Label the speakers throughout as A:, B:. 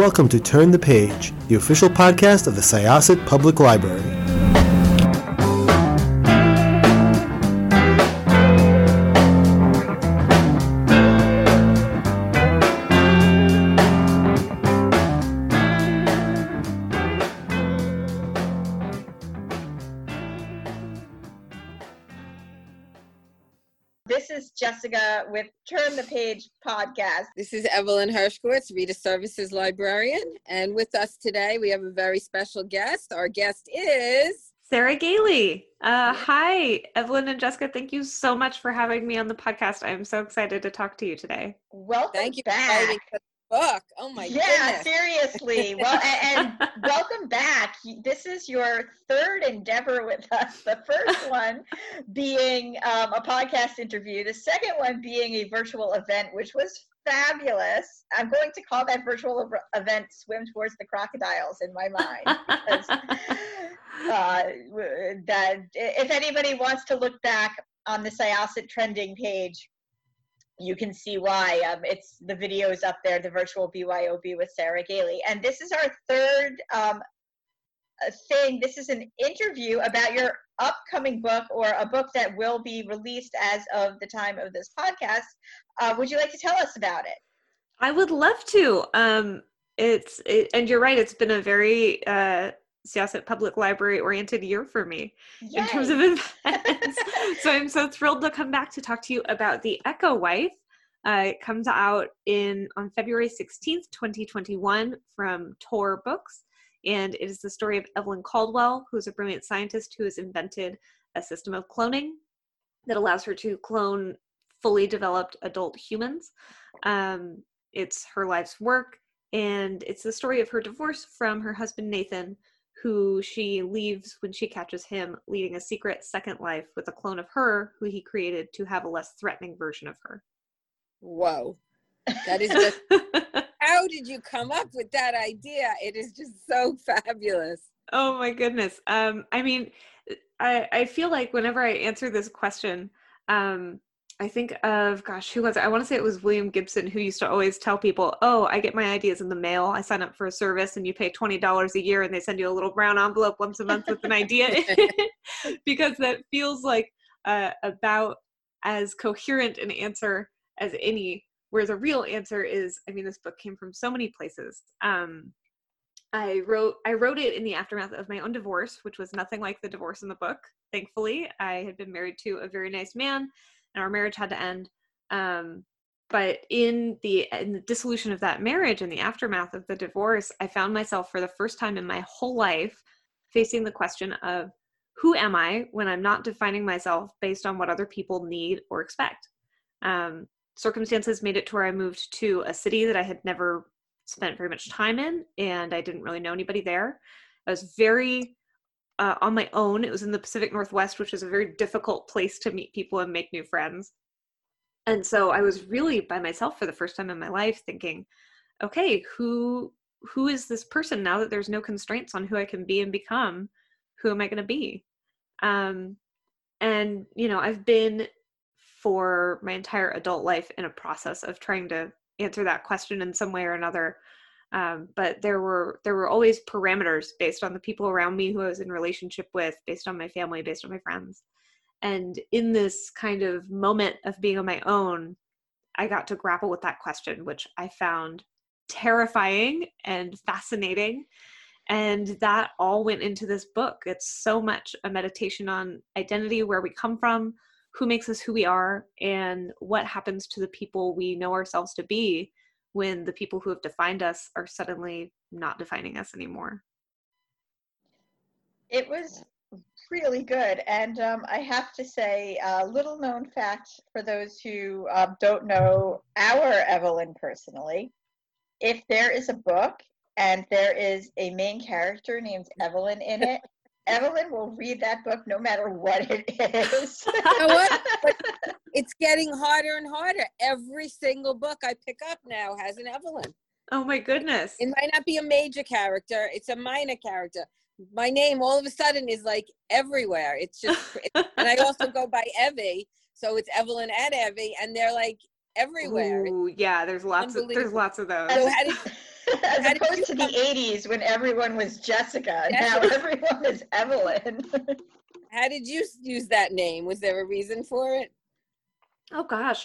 A: welcome to Turn the Page, the official podcast of the Syosset Public Library.
B: This is Jessica with Turn the Page podcast.
C: This is Evelyn Hershkowitz, Reader Services Librarian. And with us today, we have a very special guest. Our guest is
D: Sarah Gailey. Hi, Evelyn and Jessica. Thank you so much for having me on the podcast. I'm so excited to talk to you today.
B: Welcome
C: Thank you
B: back.
C: for writing the book. Oh my goodness.
B: Yeah, seriously. Well, and welcome back. This is your third endeavor with us. The first one being a podcast interview. The second one being a virtual event, which was fabulous. I'm going to call that virtual event Swim Towards the Crocodiles in my mind. Because, that if anybody wants to look back on the Syosset trending page, you can see why. It's the videos up there, the virtual BYOB with Sarah Gailey. And this is our third thing. This is an interview about your upcoming book, or a book that will be released as of the time of this podcast. Would you like to tell us about it?
D: I would love to. And you're right, it's been a very Syosset Public Library oriented year for me.
B: Yay.
D: In terms of events. So I'm so thrilled to come back to talk to you about The Echo Wife. It comes out on February 16th, 2021 from Tor Books. And it is the story of Evelyn Caldwell, who's a brilliant scientist who has invented a system of cloning that allows her to clone fully developed adult humans. It's her life's work, and it's the story of her divorce from her husband, Nathan, who she leaves when she catches him leading a secret second life with a clone of her who he created to have a less threatening version of her.
C: Whoa. That is just, how did you come up with that idea? It is just so fabulous.
D: Oh my goodness. I mean, I feel like whenever I answer this question, I think of, who was it? I want to say it was William Gibson, who used to always tell people, oh, I get my ideas in the mail. I sign up for a service and you pay $20 a year and they send you a little brown envelope once a month with an idea in it. Because that feels like about as coherent an answer as any, whereas a real answer is, I mean, this book came from so many places. I wrote it in the aftermath of my own divorce, which was nothing like the divorce in the book. Thankfully, I had been married to a very nice man, and our marriage had to end. But in the dissolution of that marriage and the aftermath of the divorce, I found myself for the first time in my whole life facing the question of, who am I when I'm not defining myself based on what other people need or expect? Circumstances made it to where I moved to a city that I had never spent very much time in, and I didn't really know anybody there. I was very on my own. It was in the Pacific Northwest, which is a very difficult place to meet people and make new friends. And so I was really by myself for the first time in my life thinking, okay, who is this person now that there's no constraints on who I can be and become? Who am I going to be? And, I've been for my entire adult life in a process of trying to answer that question in some way or another. But there were always parameters based on the people around me who I was in relationship with, based on my family, based on my friends. And in this kind of moment of being on my own, I got to grapple with that question, which I found terrifying and fascinating. And that all went into this book. It's so much a meditation on identity, where we come from, who makes us who we are, and what happens to the people we know ourselves to be when the people who have defined us are suddenly not defining us anymore.
B: It was really good. And I have to say, a little known fact for those who don't know our Evelyn personally, if there is a book and there is a main character named Evelyn in it, Evelyn will read that book no matter what it is.
C: You know what? But it's getting harder and harder. Every single book I pick up now has an Evelyn.
D: Oh my goodness.
C: It might not be a major character. It's a minor character. My name all of a sudden is like everywhere. It's just, and I also go by Evie. So it's Evelyn and Evie, and they're like everywhere.
D: Ooh, yeah, there's lots of those.
C: So
B: As
C: How did
B: opposed
C: you
B: to the 80s when everyone was Jessica. Now
C: Yes.
B: everyone is Evelyn.
C: How did you use that name? Was there a reason for it?
D: Oh gosh.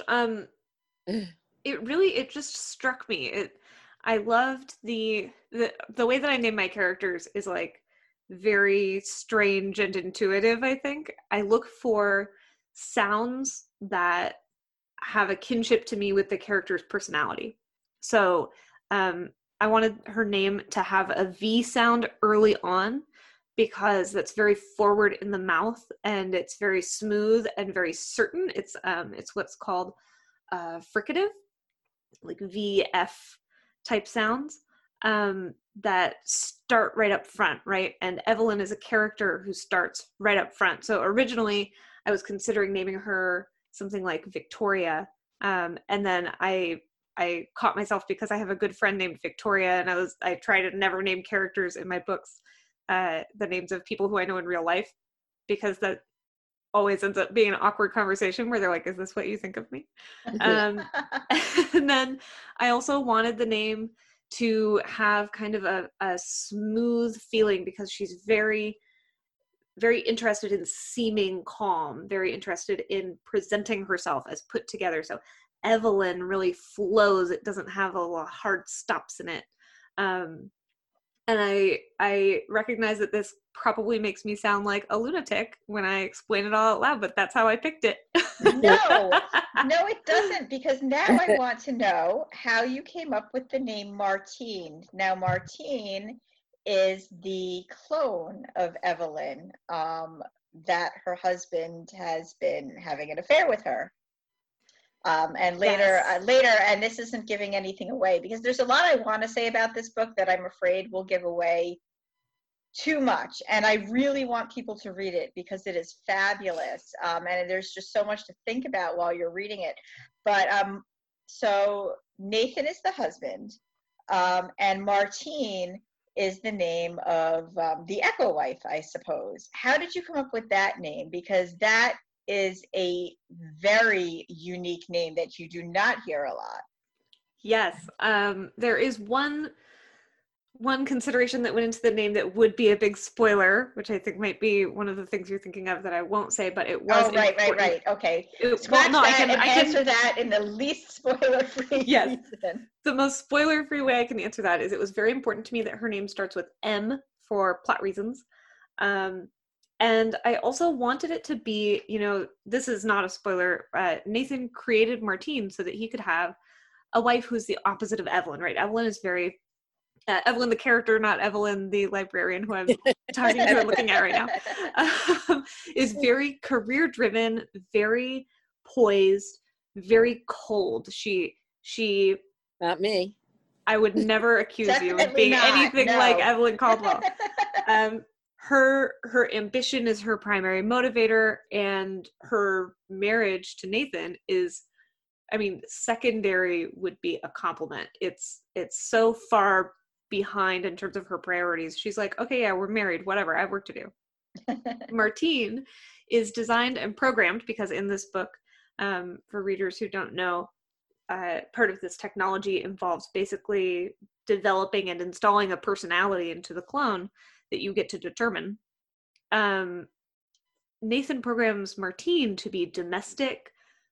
D: It just struck me. I loved the way that I name my characters is like very strange and intuitive, I think. I look for sounds that have a kinship to me with the character's personality. So I wanted her name to have a V sound early on because that's very forward in the mouth and it's very smooth and very certain. It's what's called fricative, like VF type sounds that start right up front, right? And Evelyn is a character who starts right up front. So originally I was considering naming her something like Victoria. And then I caught myself because I have a good friend named Victoria, and I try to never name characters in my books the names of people who I know in real life, because that always ends up being an awkward conversation where they're like, is this what you think of me? And then I also wanted the name to have kind of a smooth feeling because she's very, very interested in seeming calm, very interested in presenting herself as put together. So Evelyn really flows. It doesn't have a lot of hard stops in it. And I recognize that this probably makes me sound like a lunatic when I explain it all out loud, but that's how I picked it.
B: No, it doesn't, because now I want to know how you came up with the name Martine. Now, Martine is the clone of Evelyn, that her husband has been having an affair with her. And later, and this isn't giving anything away, because there's a lot I want to say about this book that I'm afraid will give away too much. And I really want people to read it because it is fabulous. And there's just so much to think about while you're reading it. But so Nathan is the husband, and Martine is the name of the Echo wife, I suppose. How did you come up with that name? Because that is a very unique name that you do not hear a lot.
D: Yes. There is one consideration that went into the name that would be a big spoiler, which I think might be one of the things you're thinking of that I won't say, but it was
B: right. Okay. I can answer that in the least spoiler-free reason.
D: The most spoiler-free way I can answer that is it was very important to me that her name starts with M for plot reasons. And I also wanted it to be, this is not a spoiler, Nathan created Martine so that he could have a wife who's the opposite of Evelyn, right? Evelyn is very, Evelyn the character, not Evelyn the librarian who I'm talking to and looking at right now, is very career-driven, very poised, very cold. She
C: Not me.
D: I would never accuse you of being anything like Evelyn Caldwell. Her ambition is her primary motivator, and her marriage to Nathan is, secondary would be a compliment. It's so far behind in terms of her priorities. She's like, okay, yeah, we're married, whatever, I have work to do. Martine is designed and programmed because in this book, for readers who don't know, part of this technology involves basically developing and installing a personality into the clone that you get to determine. Nathan programs Martine to be domestic,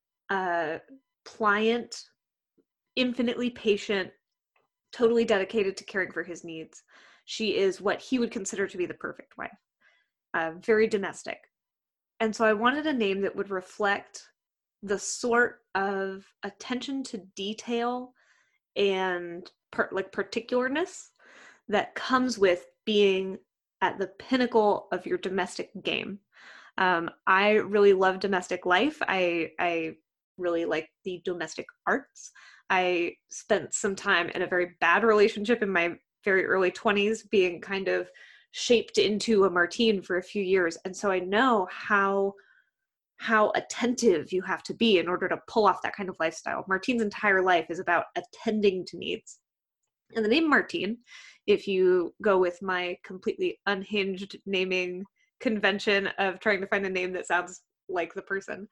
D: pliant, infinitely patient, totally dedicated to caring for his needs. She is what he would consider to be the perfect wife, very domestic. And so I wanted a name that would reflect the sort of attention to detail and particularness that comes with being at the pinnacle of your domestic game. I really love domestic life. I really like the domestic arts. I spent some time in a very bad relationship in my very early 20s, being kind of shaped into a Martine for a few years. And so I know how attentive you have to be in order to pull off that kind of lifestyle. Martine's entire life is about attending to needs. And the name Martine, if you go with my completely unhinged naming convention of trying to find a name that sounds like the person,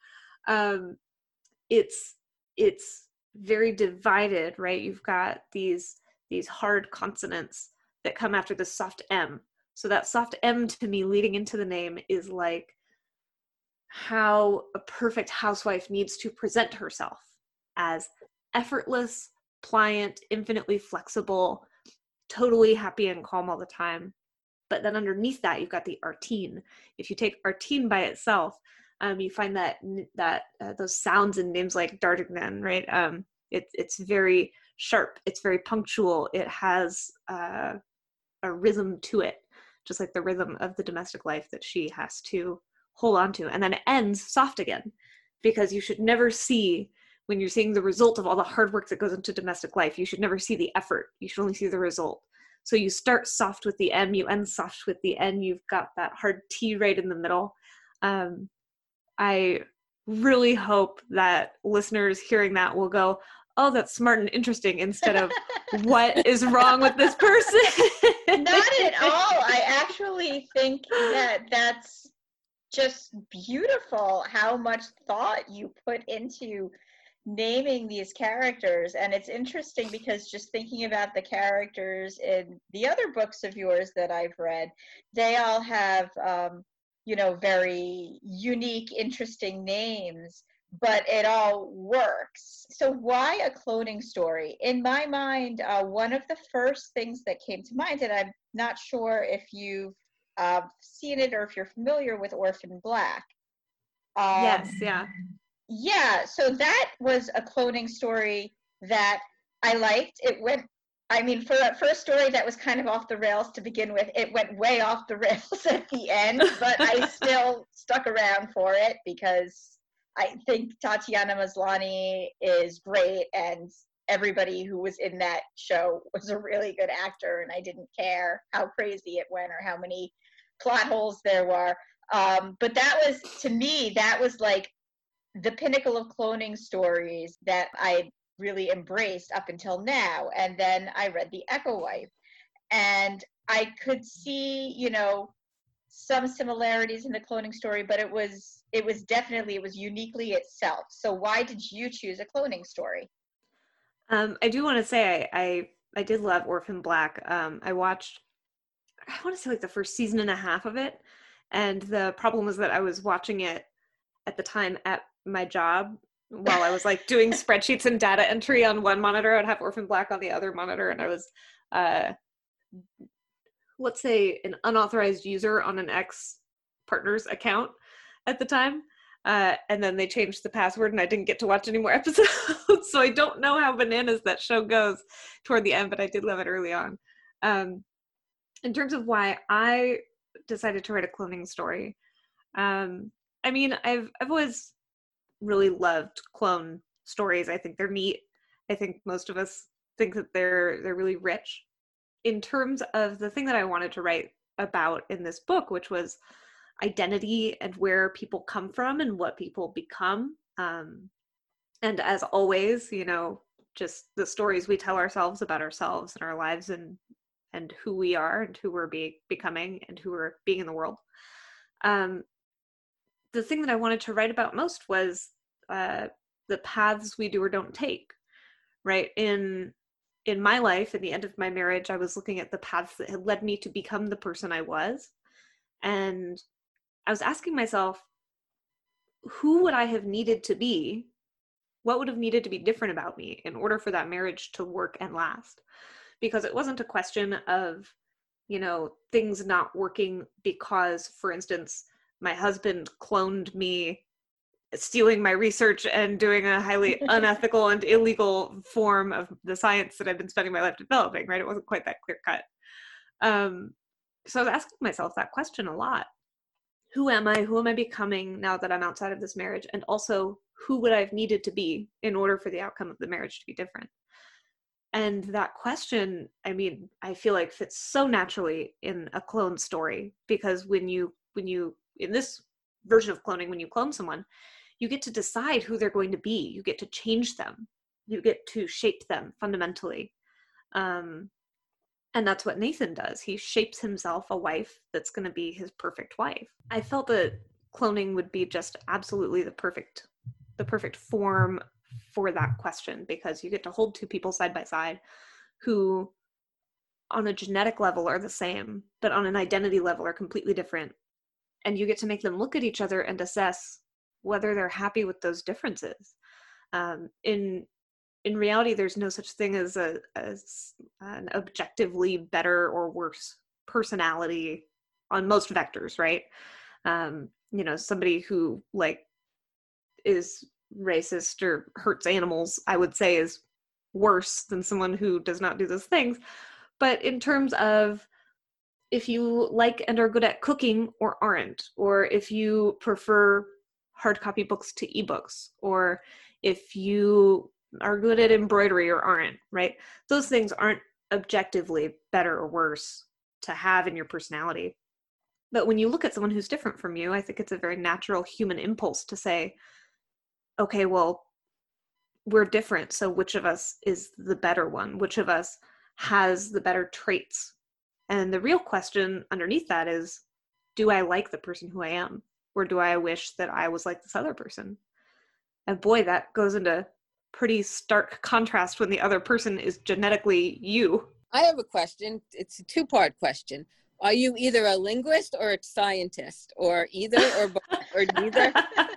D: it's very divided, right? You've got these these hard consonants that come after the soft M. So that soft M to me leading into the name is like how a perfect housewife needs to present herself as effortless, pliant, infinitely flexible, totally happy and calm all the time. But then underneath that, you've got the Artine. If you take Artine by itself, you find that those sounds in names like Dardegnan, right? It's very sharp. It's very punctual. It has a rhythm to it, just like the rhythm of the domestic life that she has to hold on to. And then it ends soft again, because you should never see, when you're seeing the result of all the hard work that goes into domestic life, you should never see the effort. You should only see the result. So you start soft with the M, you end soft with the N. You've got that hard T right in the middle. I really hope that listeners hearing that will go, oh, that's smart and interesting, instead of what is wrong with this person?
B: Not at all. I actually think that that's just beautiful, how much thought you put into naming these characters. And it's interesting because just thinking about the characters in the other books of yours that I've read, they all have very unique, interesting names, but it all works. So why a cloning story? In my mind, one of the first things that came to mind, and I'm not sure if you've seen it or if you're familiar with Orphan Black.
D: Yes, yeah.
B: Yeah, so that was a cloning story that I liked. For that first story that was kind of off the rails to begin with, it went way off the rails at the end, but I still stuck around for it because I think Tatiana Maslany is great, and everybody who was in that show was a really good actor, and I didn't care how crazy it went or how many plot holes there were. But that was, to me, that was like the pinnacle of cloning stories that I really embraced up until now. And then I read The Echo Wife, and I could see, some similarities in the cloning story, but it was uniquely itself. So why did you choose a cloning story?
D: I do want to say I did love Orphan Black. I watched, I want to say like the first season and a half of it. And the problem was that I was watching it at the time at my job while I was like doing spreadsheets and data entry on one monitor. I'd have Orphan Black on the other monitor, and I was, let's say, an unauthorized user on an ex-partner's account at the time. And then they changed the password and I didn't get to watch any more episodes. So I don't know how bananas that show goes toward the end, but I did love it early on. In terms of why I decided to write a cloning story, I've always really loved clone stories. I think they're neat. I think most of us think that they're really rich. In terms of the thing that I wanted to write about in this book, which was identity and where people come from and what people become. And as always, just the stories we tell ourselves about ourselves and our lives and who we are and who we're becoming and who we're being in the world. The thing that I wanted to write about most was the paths we do or don't take, right? In my life, at the end of my marriage, I was looking at the paths that had led me to become the person I was. And I was asking myself, who would I have needed to be? What would have needed to be different about me in order for that marriage to work and last? Because it wasn't a question of, things not working because, for instance, my husband cloned me, stealing my research and doing a highly unethical and illegal form of the science that I've been spending my life developing, right? It wasn't quite that clear cut. So I was asking myself that question a lot. Who am I? Who am I becoming now that I'm outside of this marriage? And also, who would I have needed to be in order for the outcome of the marriage to be different? And that question, I feel like fits so naturally in a clone story, because when you, in this version of cloning, when you clone someone, you get to decide who they're going to be. You get to change them. You get to shape them fundamentally. And that's what Nathan does. He shapes himself a wife that's going to be his perfect wife. I felt that cloning would be just absolutely the perfect form for that question, because you get to hold two people side by side who on a genetic level are the same, but on an identity level are completely different. And you get to make them look at each other and assess whether they're happy with those differences. In reality, there's no such thing as an objectively better or worse personality on most vectors, right? Somebody who like is racist or hurts animals, I would say is worse than someone who does not do those things. But in terms of if you like and are good at cooking or aren't, or if you prefer hard copy books to ebooks, or if you are good at embroidery or aren't, right? Those things aren't objectively better or worse to have in your personality. But when you look at someone who's different from you, I think it's a very natural human impulse to say, okay, well, we're different, so which of us is the better one? Which of us has the better traits? And the real question underneath that is, do I like the person who I am? Or do I wish that I was like this other person? And boy, that goes into pretty stark contrast when the other person is genetically you.
C: I have a question. It's a two-part question. Are you either a linguist or a scientist, or either, or both, or neither?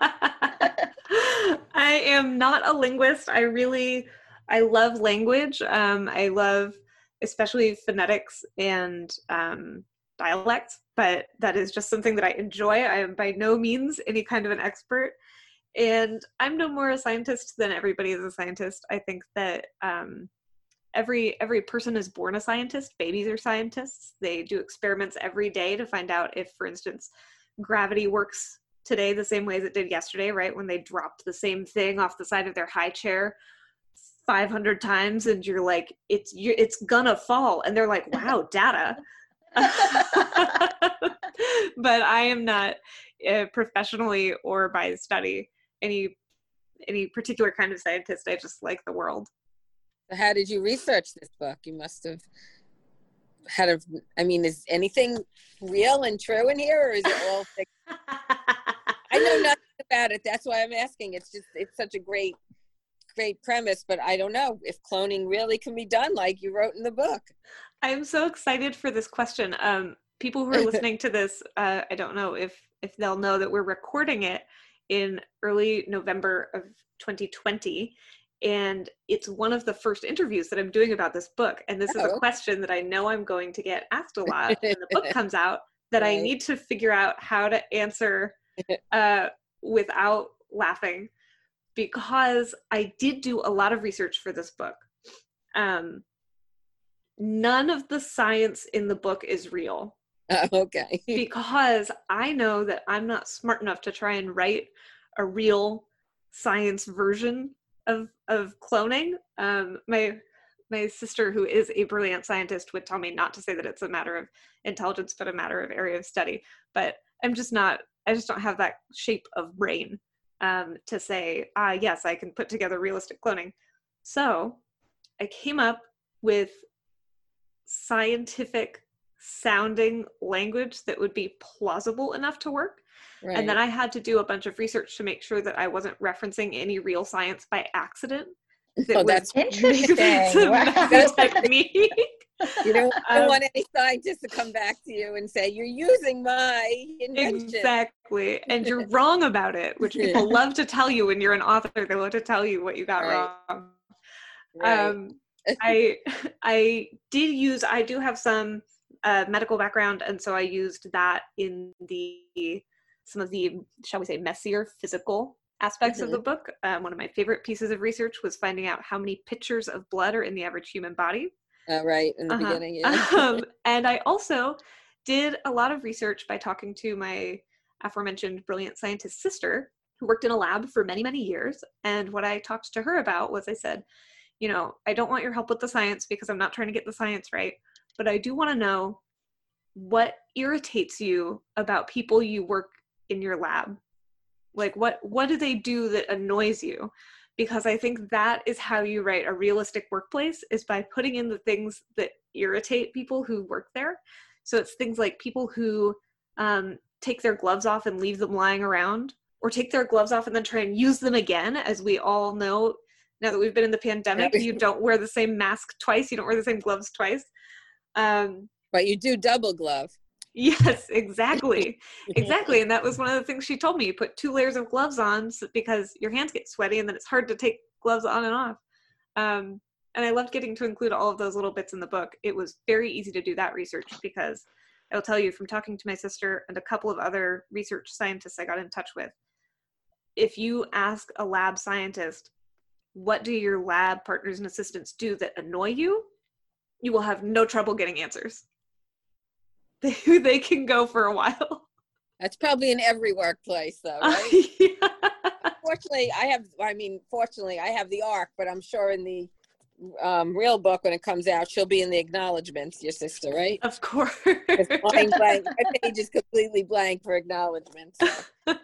D: I am not a linguist. I love language. I love especially phonetics and dialects, but that is just something that I enjoy. I am by no means any kind of an expert. And I'm no more a scientist than everybody is a scientist. I think that every person is born a scientist. Babies are scientists. They do experiments every day to find out if, for instance, gravity works today the same way as it did yesterday, right? When they dropped the same thing off the side of their high chair 500 times and you're like, it's gonna fall. And they're like, wow, data. But I am not professionally or by study any particular kind of scientist. I just like the world.
C: So how did you research this book? You must have is anything real and true in here, or is it all fiction? I know nothing about it. That's why I'm asking. It's such a great premise, but I don't know if cloning really can be done like you wrote in the book.
D: I'm so excited for this question. People who are listening to this, I don't know if they'll know that we're recording it in early November of 2020. And it's one of the first interviews that I'm doing about this book. And this is a question that I know I'm going to get asked a lot when the book comes out, that right. I need to figure out how to answer without laughing, because I did do a lot of research for this book. None of the science in the book is real.
C: Okay.
D: Because I know that I'm not smart enough to try and write a real science version of cloning. My sister, who is a brilliant scientist, would tell me not to say that it's a matter of intelligence, but a matter of area of study. But I just don't have that shape of brain to say, yes, I can put together realistic cloning. So I came up with scientific sounding language that would be plausible enough to work. Right. And then I had to do a bunch of research to make sure that I wasn't referencing any real science by accident.
B: That's interesting.
D: Technique.
C: You don't want any scientists to come back to you and say, you're using my invention.
D: Exactly. And you're wrong about it, which people love to tell you when you're an author. They love to tell you what you got wrong. Right. I do have some medical background, and so I used that in some of the, shall we say, messier physical aspects of the book. One of my favorite pieces of research was finding out how many pitchers of blood are in the average human body.
C: Right, in the beginning, yeah.
D: And I also did a lot of research by talking to my aforementioned brilliant scientist sister, who worked in a lab for many, many years. And what I talked to her about was, I said, I don't want your help with the science because I'm not trying to get the science right, but I do want to know what irritates you about people you work in your lab. Like, what do they do that annoys you? Because I think that is how you write a realistic workplace, is by putting in the things that irritate people who work there. So it's things like people who take their gloves off and leave them lying around, or take their gloves off and then try and use them again. As we all know, now that we've been in the pandemic, you don't wear the same mask twice. You don't wear the same gloves twice.
C: But you do double glove.
D: Yes, exactly. Exactly. And that was one of the things she told me. You put 2 layers of gloves on because your hands get sweaty and then it's hard to take gloves on and off. And I loved getting to include all of those little bits in the book. It was very easy to do that research because I will tell you from talking to my sister and a couple of other research scientists I got in touch with, if you ask a lab scientist, what do your lab partners and assistants do that annoy you, you will have no trouble getting answers. They can go for a while.
C: That's probably in every workplace, though, right?
D: Yeah.
C: Fortunately, I have the ARC, but I'm sure in the real book, when it comes out, she'll be in the acknowledgments, your sister, right?
D: Of course.
C: It's blank. My page is completely blank for acknowledgments. So.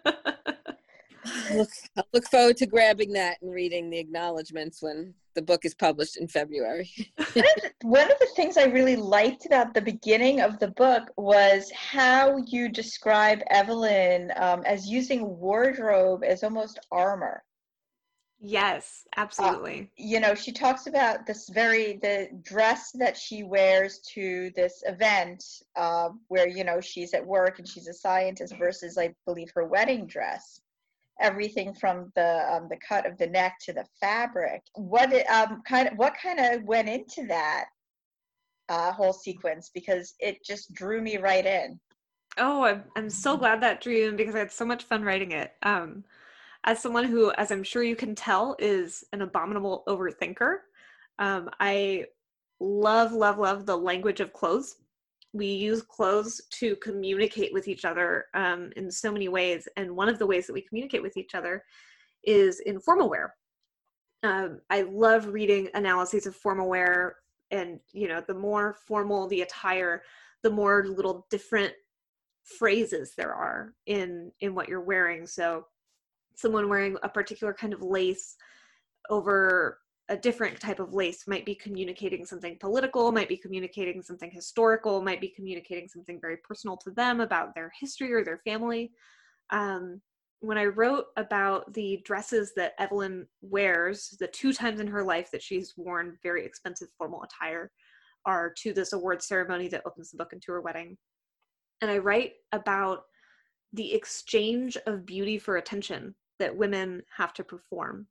C: I'll look forward to grabbing that and reading the acknowledgments when the book is published in February.
B: One of the things I really liked about the beginning of the book was how you describe Evelyn as using wardrobe as almost armor.
D: Yes, absolutely.
B: She talks about the dress that she wears to this event where, she's at work and she's a scientist versus, I believe, her wedding dress. Everything from the cut of the neck to the fabric. What kind of went into that whole sequence, because it just drew me right in.
D: Oh, I'm so glad that drew you in because I had so much fun writing it. As someone who, as I'm sure you can tell, is an abominable overthinker, I love the language of clothes. We use clothes to communicate with each other in so many ways. And one of the ways that we communicate with each other is in formal wear. I love reading analyses of formal wear, and, the more formal the attire, the more little different phrases there are in what you're wearing. So someone wearing a particular kind of lace over a different type of lace might be communicating something political, might be communicating something historical, might be communicating something very personal to them about their history or their family. When I wrote about the dresses that Evelyn wears, the 2 times in her life that she's worn very expensive formal attire are to this award ceremony that opens the book and to her wedding. And I write about the exchange of beauty for attention that women have to perform.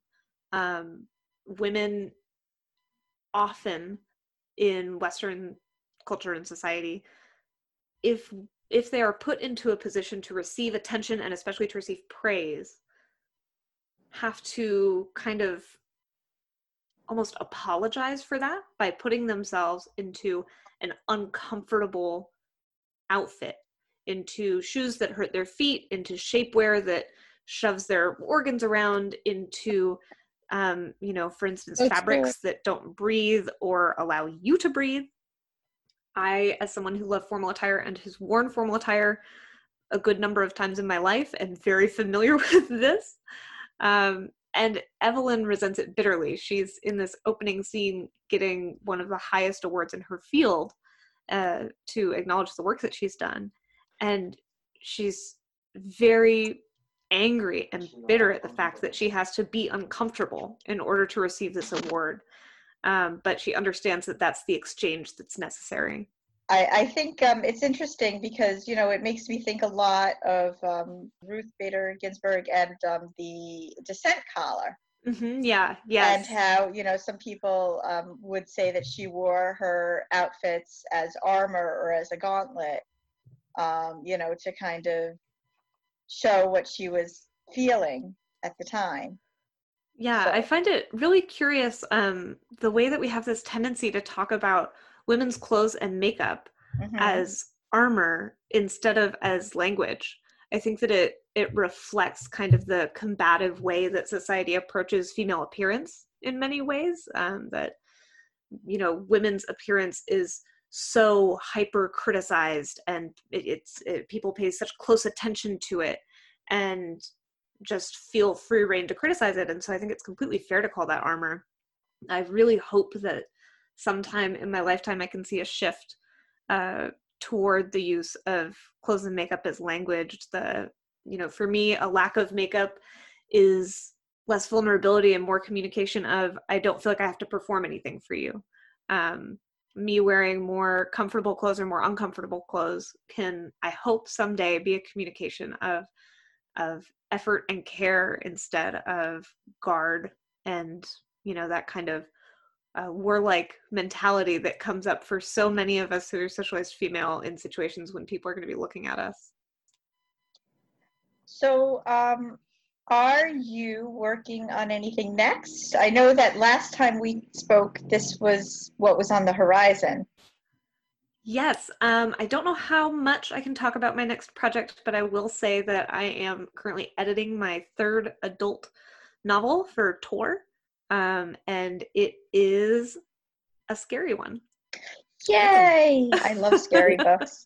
D: Women often in Western culture and society, if they are put into a position to receive attention and especially to receive praise, have to kind of almost apologize for that by putting themselves into an uncomfortable outfit, into shoes that hurt their feet, into shapewear that shoves their organs around, into for instance, fabrics that don't breathe or allow you to breathe. I, as someone who loved formal attire and has worn formal attire a good number of times in my life, am very familiar with this. And Evelyn resents it bitterly. She's in this opening scene getting one of the highest awards in her field to acknowledge the work that she's done. And she's very angry and bitter at the fact that she has to be uncomfortable in order to receive this award. But she understands that that's the exchange that's necessary.
B: I think it's interesting because, it makes me think a lot of Ruth Bader Ginsburg and the dissent collar.
D: Mm-hmm, yeah, yes.
B: And how, some people would say that she wore her outfits as armor or as a gauntlet, to kind of show what she was feeling at the time.
D: Yeah, so I find it really curious the way that we have this tendency to talk about women's clothes and makeup as armor instead of as language. I think that it reflects kind of the combative way that society approaches female appearance in many ways, that, women's appearance is so hyper criticized, and people pay such close attention to it and just feel free rein to criticize it. And so I think it's completely fair to call that armor. I really hope that sometime in my lifetime I can see a shift toward the use of clothes and makeup as language. For me, a lack of makeup is less vulnerability and more communication of, I don't feel like I have to perform anything for you. me wearing more comfortable clothes or more uncomfortable clothes can, I hope someday, be a communication of effort and care instead of guard and, that kind of warlike mentality that comes up for so many of us who are socialized female in situations when people are going to be looking at us.
B: So, are you working on anything next? I know that last time we spoke, this was what was on the horizon.
D: Yes, I don't know how much I can talk about my next project, but I will say that I am currently editing my third adult novel for Tor, and it is a scary one.
B: Yay! I love scary books.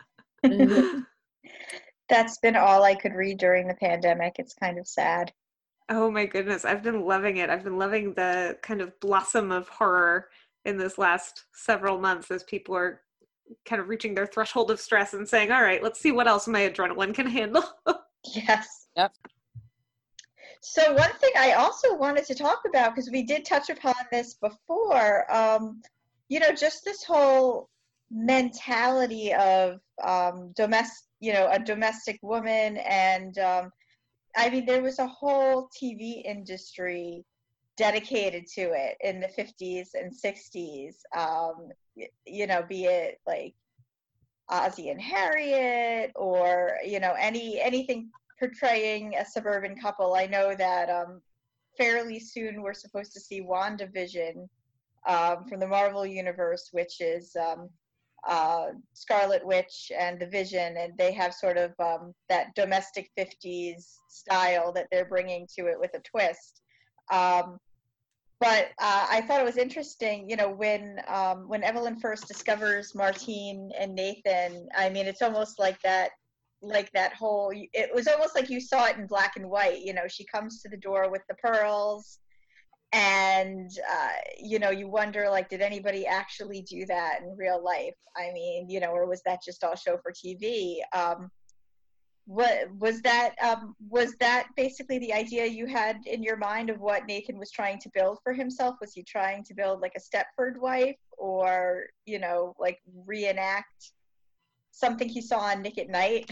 B: That's been all I could read during the pandemic. It's kind of sad.
D: Oh my goodness, I've been loving it. I've been loving the kind of blossom of horror in this last several months as people are kind of reaching their threshold of stress and saying, all right, let's see what else my adrenaline can handle.
B: Yes.
C: Yep.
B: So one thing I also wanted to talk about, because we did touch upon this before, just this whole mentality of a domestic woman. And there was a whole TV industry dedicated to it in the 50s and 60s, be it like Ozzie and Harriet or, anything portraying a suburban couple. I know that fairly soon we're supposed to see WandaVision from the Marvel Universe, which is Scarlet Witch and the Vision, and they have sort of that domestic 50s style that they're bringing to it with a twist. But I thought it was interesting, when Evelyn first discovers Martine and Nathan. I mean, it's almost like that whole. It was almost like you saw it in black and white. She comes to the door with the pearls, and you wonder, like, did anybody actually do that in real life? I mean, or was that just all show for TV? What was that? Was that basically the idea you had in your mind of what Nathan was trying to build for himself? Was he trying to build like a Stepford wife, or like reenact something he saw on Nick at Night?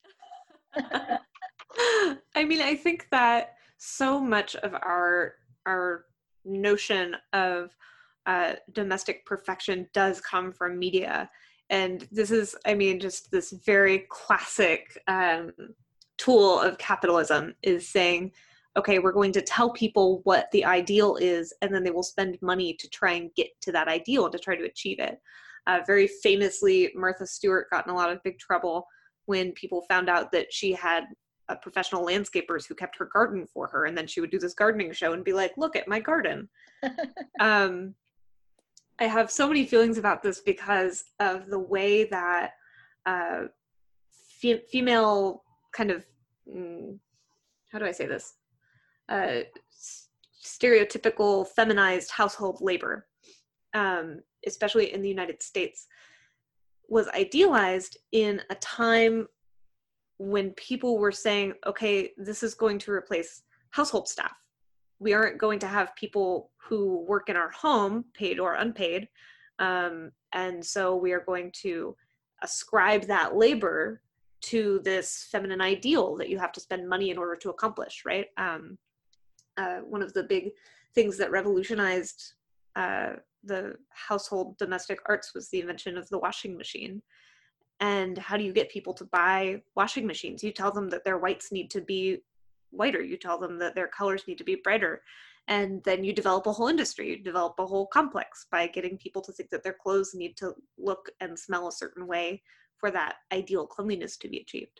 D: I mean, I think that so much of our notion of domestic perfection does come from media. And this is, just this very classic tool of capitalism is saying, okay, we're going to tell people what the ideal is, and then they will spend money to try and get to that ideal and to try to achieve it. Very famously, Martha Stewart got in a lot of big trouble when people found out that she had professional landscapers who kept her garden for her, and then she would do this gardening show and be like, look at my garden. I have so many feelings about this because of the way that female kind of, how do I say this? Stereotypical feminized household labor, especially in the United States, was idealized in a time when people were saying, okay, this is going to replace household staff. We aren't going to have people who work in our home, paid or unpaid. And so we are going to ascribe that labor to this feminine ideal that you have to spend money in order to accomplish, right? One of the big things that revolutionized the household domestic arts was the invention of the washing machine. And how do you get people to buy washing machines? You tell them that their whites need to be whiter. You tell them that their colors need to be brighter. And then you develop a whole industry. You develop a whole complex by getting people to think that their clothes need to look and smell a certain way for that ideal cleanliness to be achieved.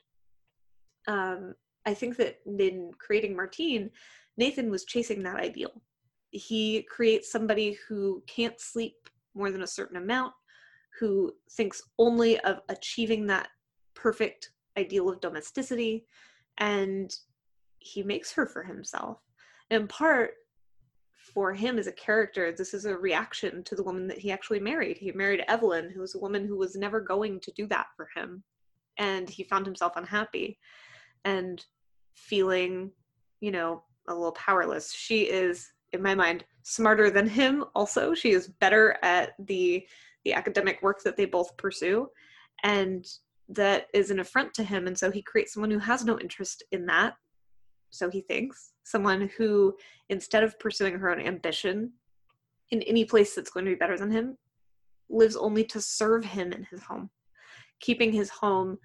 D: I think that in creating Martine, Nathan was chasing that ideal. He creates somebody who can't sleep more than a certain amount, who thinks only of achieving that perfect ideal of domesticity, and he makes her for himself. In part, for him as a character, this is a reaction to the woman that he actually married. He married Evelyn, who was a woman who was never going to do that for him, and he found himself unhappy and feeling, a little powerless. She is, in my mind, smarter than him also. She is better at the the academic work that they both pursue, and that is an affront to him. And so he creates someone who has no interest in that, so he thinks, someone who, instead of pursuing her own ambition in any place that's going to be better than him, lives only to serve him in his home, keeping his home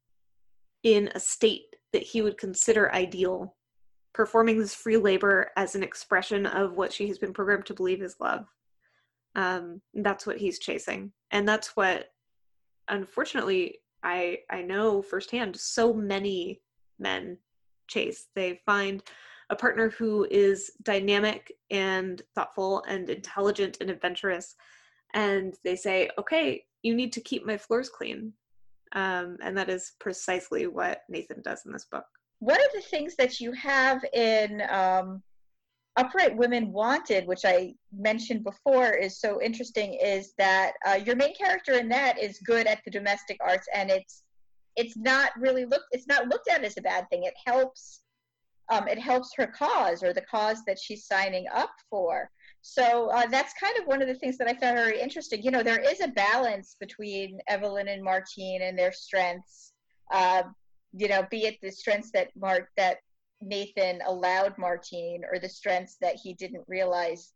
D: in a state that he would consider ideal, performing this free labor as an expression of what she has been programmed to believe is love. That's what he's chasing. And that's what, unfortunately, I know firsthand, so many men chase. They find a partner who is dynamic and thoughtful and intelligent and adventurous, and they say, okay, you need to keep my floors clean. And that is precisely what Nathan does in this book.
B: One of the things that you have in Upright Women Wanted, which I mentioned before, is so interesting, is that your main character in that is good at the domestic arts, and it's not looked at as a bad thing. It helps her cause, or the cause that she's signing up for. So that's kind of one of the things that I found very interesting. You know, there is a balance between Evelyn and Martine and their strengths. You know, be it the strengths that Nathan allowed Martine, or the strengths that he didn't realize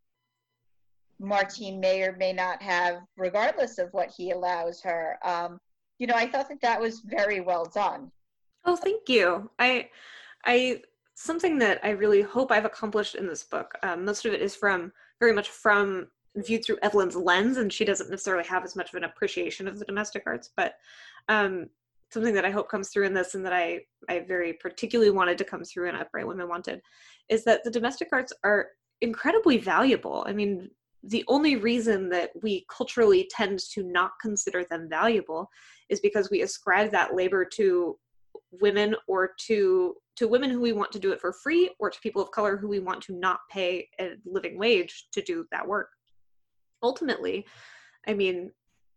B: Martine may or may not have, regardless of what he allows her. You know, I thought that was very well done.
D: Oh, thank you. I something that I really hope I've accomplished in this book. Most of it is very much from viewed through Evelyn's lens, and she doesn't necessarily have as much of an appreciation of the domestic arts, but something that I hope comes through in this, and that I very particularly wanted to come through in Upright Women Wanted, is that the domestic arts are incredibly valuable. I mean, the only reason that we culturally tend to not consider them valuable is because we ascribe that labor to women, or to women who we want to do it for free, or to people of color who we want to not pay a living wage to do that work. Ultimately, I mean,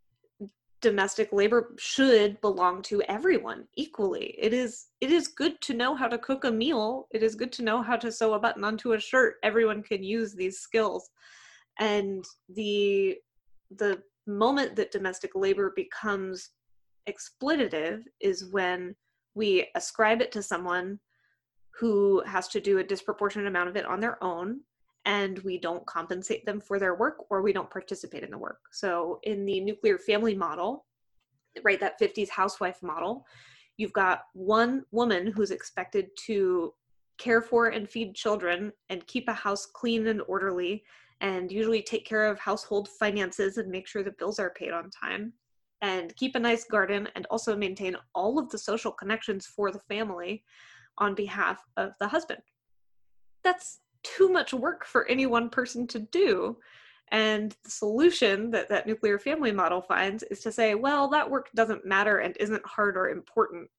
D: domestic labor should belong to everyone equally. It is good to know how to cook a meal. It is good to know how to sew a button onto a shirt. Everyone can use these skills. And the moment that domestic labor becomes exploitative is when we ascribe it to someone who has to do a disproportionate amount of it on their own, and we don't compensate them for their work, or we don't participate in the work. So in the nuclear family model, right, that 50s housewife model, you've got one woman who's expected to care for and feed children and keep a house clean and orderly, and usually take care of household finances and make sure the bills are paid on time, and keep a nice garden, and also maintain all of the social connections for the family on behalf of the husband. That's too much work for any one person to do. And the solution that that nuclear family model finds is to say, well, that work doesn't matter and isn't hard or important,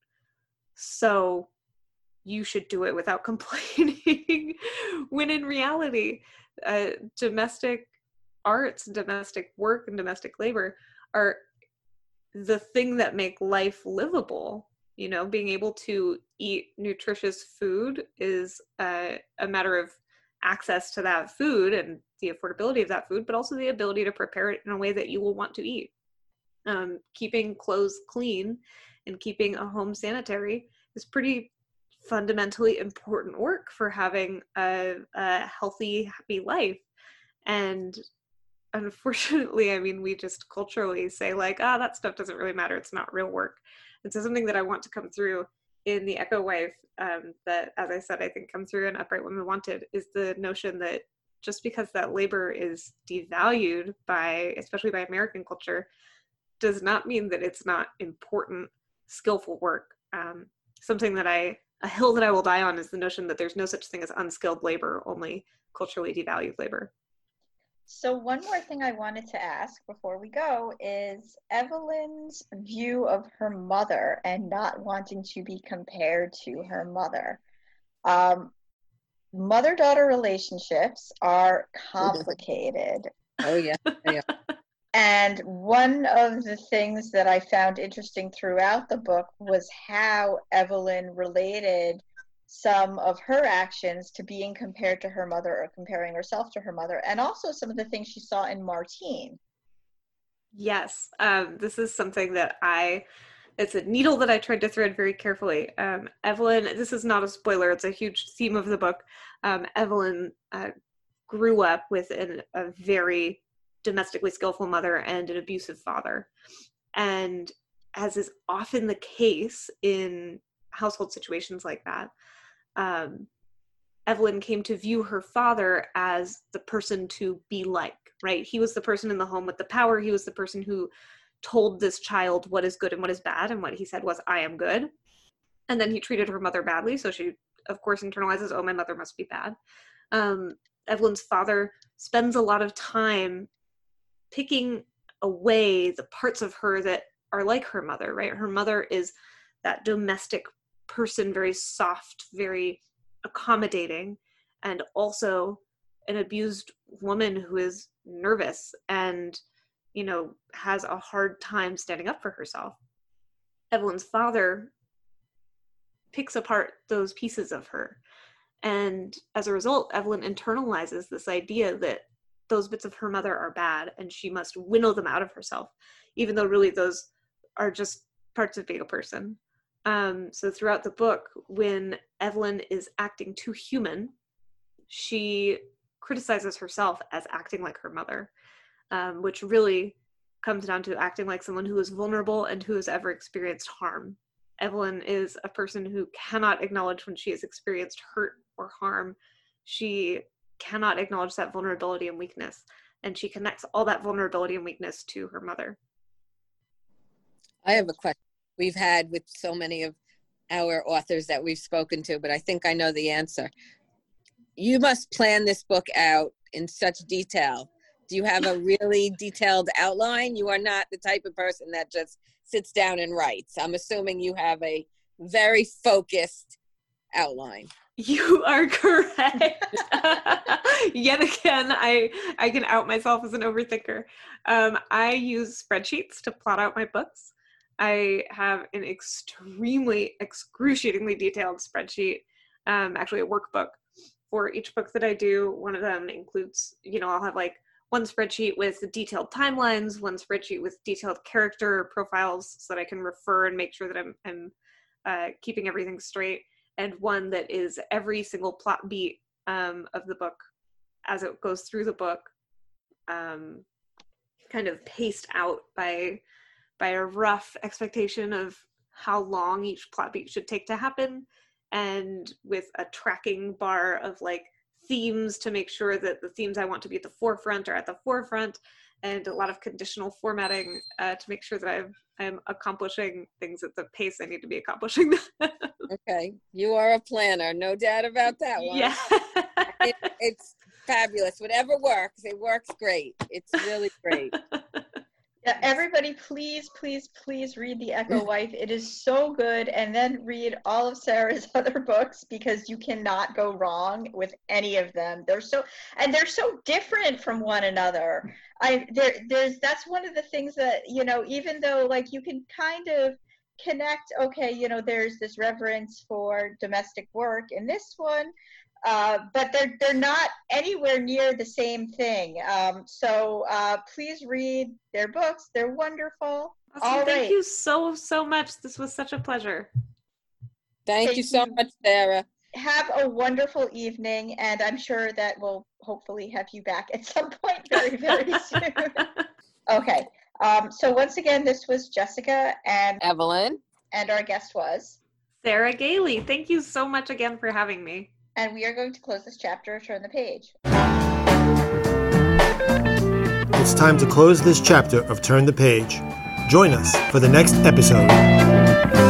D: so you should do it without complaining. When in reality, domestic arts, domestic work, and domestic labor are the thing that make life livable. You know, being able to eat nutritious food is a matter of access to that food and the affordability of that food, but also the ability to prepare it in a way that you will want to eat. Keeping clothes clean and keeping a home sanitary is pretty fundamentally important work for having a healthy, happy life. And unfortunately, I mean, we just culturally say like, that stuff doesn't really matter. It's not real work. And so something that I want to come through in The Echo Wife, that, as I said, I think come through in Upright Women Wanted, is the notion that just because that labor is devalued especially by American culture, does not mean that it's not important, skillful work. Something that a hill that I will die on is the notion that there's no such thing as unskilled labor, only culturally devalued labor.
B: So one more thing I wanted to ask before we go is Evelyn's view of her mother and not wanting to be compared to her mother. Mother-daughter relationships are complicated.
C: Oh, yeah. Yeah.
B: And one of the things that I found interesting throughout the book was how Evelyn related some of her actions to being compared to her mother, or comparing herself to her mother, and also some of the things she saw in Martine.
D: Yes. This is something that it's a needle that I tried to thread very carefully. Evelyn, this is not a spoiler, it's a huge theme of the book. Evelyn grew up with a very domestically skillful mother and an abusive father. And as is often the case in household situations like that, Evelyn came to view her father as the person to be like, right? He was the person in the home with the power. He was the person who told this child what is good and what is bad. And what he said was, I am good. And then he treated her mother badly. So she, of course, internalizes, oh, my mother must be bad. Evelyn's father spends a lot of time picking away the parts of her that are like her mother, right? Her mother is that domestic person, very soft, very accommodating, and also an abused woman who is nervous and, you know, has a hard time standing up for herself. Evelyn's father picks apart those pieces of her. And as a result, Evelyn internalizes this idea that those bits of her mother are bad and she must winnow them out of herself, even though really those are just parts of being a person. So throughout the book, when Evelyn is acting too human, she criticizes herself as acting like her mother, which really comes down to acting like someone who is vulnerable and who has ever experienced harm. Evelyn is a person who cannot acknowledge when she has experienced hurt or harm. She cannot acknowledge that vulnerability and weakness, and she connects all that vulnerability and weakness to her mother.
C: I have a question we've had with so many of our authors that we've spoken to, but I think I know the answer. You must plan this book out in such detail. Do you have a really detailed outline? You are not the type of person that just sits down and writes. I'm assuming you have a very focused outline.
D: You are correct. Yet again, I can out myself as an overthinker. I use spreadsheets to plot out my books. I have an excruciatingly detailed spreadsheet, actually a workbook for each book that I do. One of them includes, I'll have like one spreadsheet with detailed timelines, one spreadsheet with detailed character profiles so that I can refer and make sure that I'm keeping everything straight, and one that is every single plot beat of the book as it goes through the book, kind of paced out by a rough expectation of how long each plot beat should take to happen, and with a tracking bar of like themes to make sure that the themes I want to be at the forefront are at the forefront, and a lot of conditional formatting to make sure that I'm accomplishing things at the pace I need to be accomplishing them.
C: Okay, you are a planner, no doubt about that one.
D: Yeah.
C: It's fabulous. Whatever works, it works great. It's really great.
B: Yeah, everybody, please, please, please read The Echo Wife. It is so good. And then read all of Sarah's other books, because you cannot go wrong with any of them. They're so different from one another. That's one of the things that, even though like you can kind of connect, okay, there's this reverence for domestic work in this one, but they're not anywhere near the same thing. So please read their books. They're wonderful.
D: Awesome. Thank you so much. This was such a pleasure.
C: Thank you so much, Sarah.
B: Have a wonderful evening, and I'm sure that we'll hopefully have you back at some point very, very soon. Okay. So once again, this was Jessica and
C: Evelyn. And
B: our guest was
D: Sarah Gailey. Thank you so much again for having me.
B: And we are going to close this chapter of Turn the Page.
A: It's time to close this chapter of Turn the Page. Join us for the next episode.